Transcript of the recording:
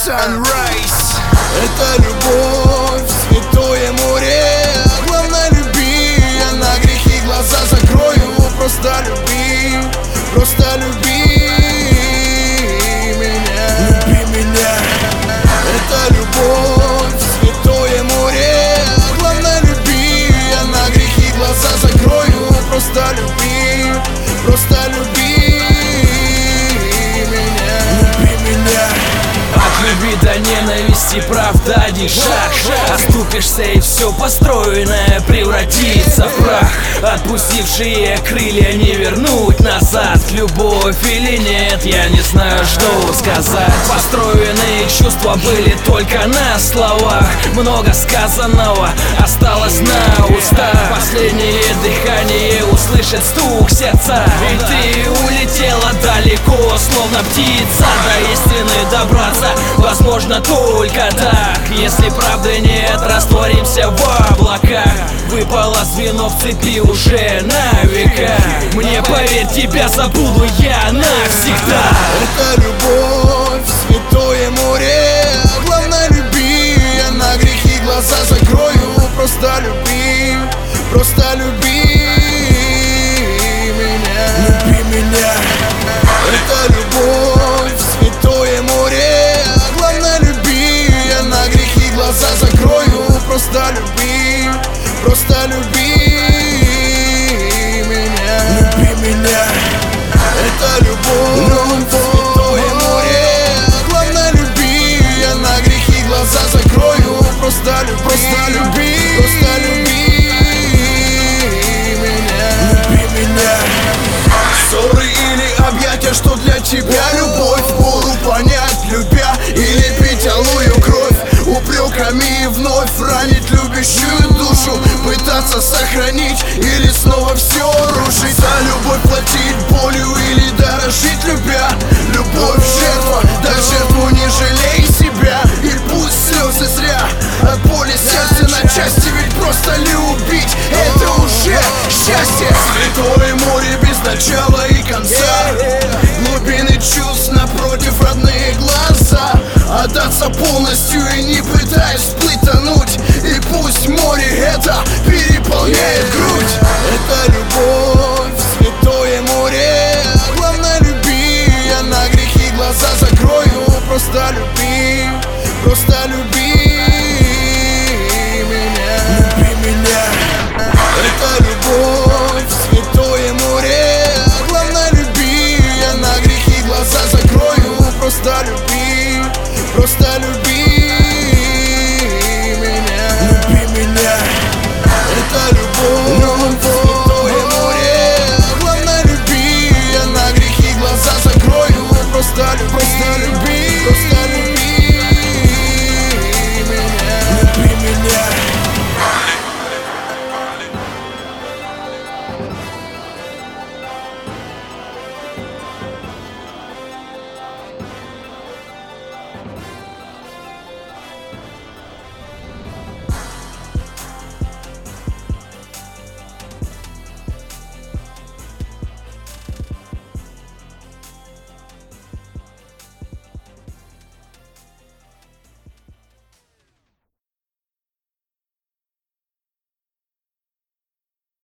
Sunrise. Это любовь, святое море. Главное люби, я на грехи глаза закрою. Просто люби меня. Люби меня. Это любовь, святое море. Главное люби, я на грехи глаза закрою. Просто люби меня. От любви до ненависти, правда, один шаг. Оступишься и все построенное превратится в прах. Отпустившие крылья не вернуть назад. Любовь или нет, я не знаю, что сказать. Построенные чувства были только на словах. Много сказанного осталось на устах. Последнее дыхание услышит стук сердца. И ты улетела далеко, словно птица. До истины добраться возможно только так. Если правды нет, растворимся в облаках. Выпало звено в цепи уже на века. Мне поверь, тебя забуду я навсегда. Это любовь, святое море. Главное люби, я на грехи глаза закрою. Просто люби меня. Люби меня. Это любовь, святое море. Главное люби, я на грехи глаза закрою. Просто люби меня. Люби меня. Это любовь, святое море. Главное люби, я на грехи глаза закрою. Просто люби меня. Люби меня. Ссоры или объятия, что для тебя любовь? Буду понять, любя, или пить алую кровь. Упреками вновь ранить любящую душу. Пытаться сохранить или снова все рушить. За любовь платить болью или дорожить любя. Любовь жертва, да жертву не жалей себя. И пусть слезы зря, от боли сердце на части. Ведь просто любить это уже счастье. Святое море без начала и конца. Глубины чувств напротив родные глаза. Отдаться полностью и не пытаясь вплыть, тонуть. И пусть море это переполняет грудь. Это любовь, святое море. Главное люби, я на грехи глаза закрою. Просто люби